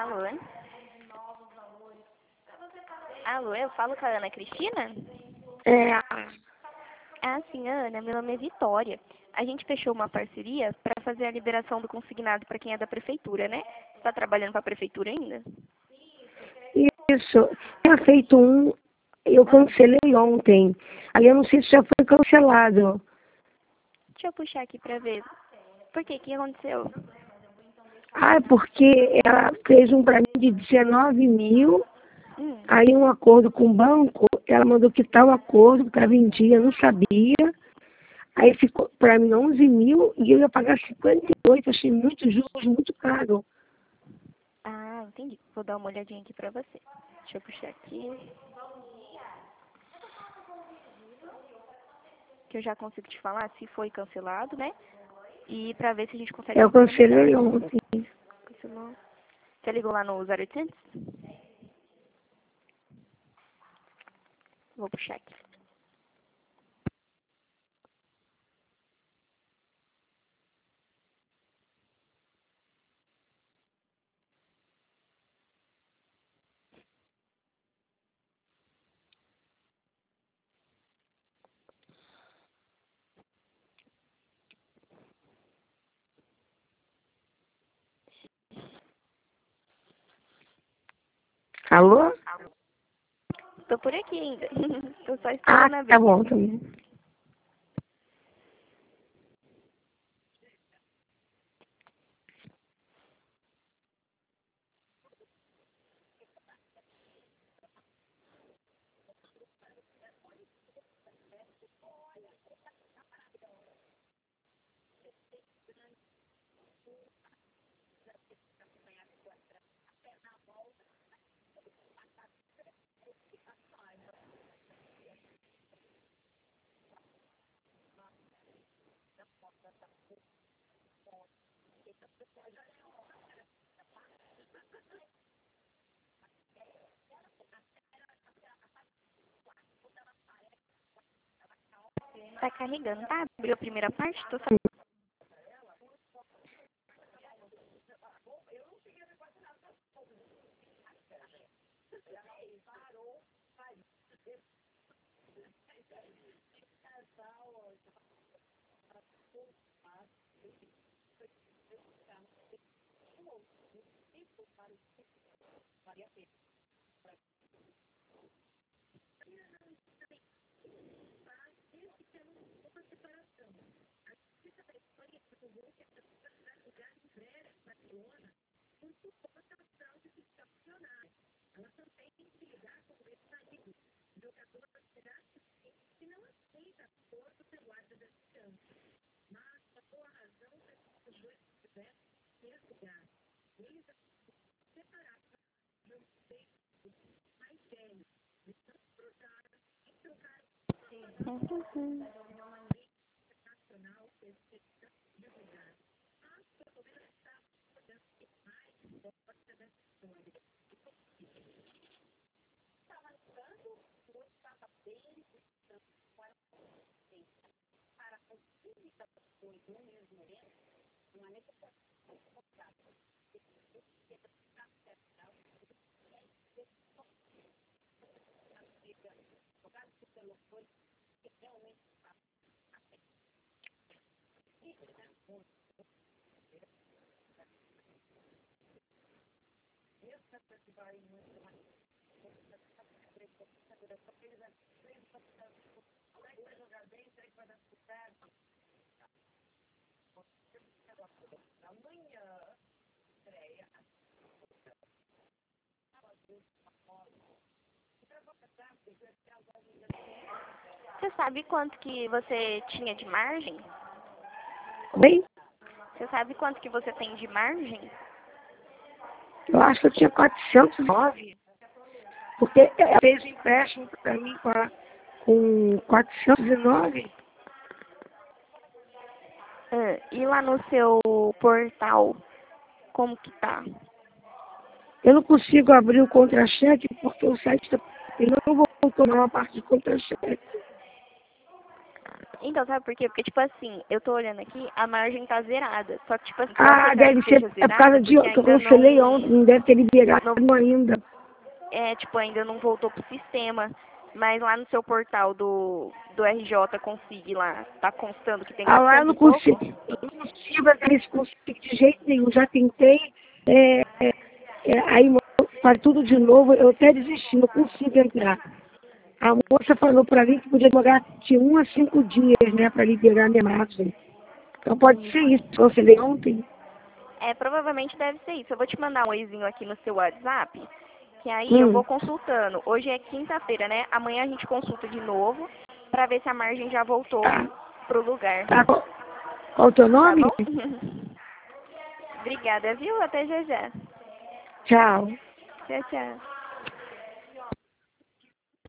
Alô? Alô, eu falo com a Ana Cristina? É, Ah, sim, Ana, meu nome é Vitória. A gente fechou uma parceria para fazer a liberação do consignado para quem é da prefeitura, né? Você está trabalhando para a prefeitura ainda? isso. Tinha feito um, eu cancelei ontem. Aí eu não sei se já foi cancelado. Deixa eu puxar aqui para ver. Por quê? O que aconteceu? Ah, é porque ela fez um para mim de 19 mil, Hum, aí um acordo com o banco, ela mandou quitar o acordo, que estava em dia, eu não sabia. Aí ficou para mim 11 mil e eu ia pagar 58, achei muito juros, muito caro. ah, entendi. Vou dar uma olhadinha aqui para você. Deixa eu puxar aqui. Que eu já consigo te falar se foi cancelado, né? E para ver se a gente consegue Eu economizar. cancelei ontem. Cancelou. Você ligou lá no 0800? Vou puxar aqui. Alô? Tô por aqui ainda. Tô só Ah, esperando tá abrir. bom também. Tá carregando, tá? Abriu a primeira parte? Tô só... Uhum. Você sabe quanto que você tinha de margem? Oi? Você sabe quanto que você tem de margem? Eu acho que eu tinha 409, porque ela fez um empréstimo para mim com 409. Ah, e lá no seu portal, como que tá? Eu não consigo abrir o contra-cheque porque o site ele não voltou na parte de contra-cheque. Então, sabe por quê? Porque, tipo assim, eu tô olhando aqui, a margem tá zerada. Só que, tipo assim, Ah, apesar deve que ser esteja por causa zerada, de porque que eu ainda cancelei ontem, não deve ter liberado não, ainda. tipo, ainda não voltou pro sistema. Mas lá no seu portal do RJ Consig lá, tá constando que tem Ah, lá 400 e pouco? eu não consigo entrar nesse consigo de jeito nenhum. Já tentei, é, aí faz tudo de novo, eu até desisti, não consigo entrar. A moça falou para mim que podia demorar de 1 a 5 dias, né, para liberar a minha margem. Então pode ser Isso. isso, que eu cancelei ontem. Provavelmente deve ser isso. Eu vou te mandar um oizinho aqui no seu WhatsApp, que aí eu vou Hum, consultando. Hoje é quinta-feira, né? Amanhã a gente consulta de novo pra ver se a margem já voltou tá. pro lugar. Tá, qual o teu Tá nome? bom? Obrigada, viu? Até já já. Tchau. Tchau, tchau.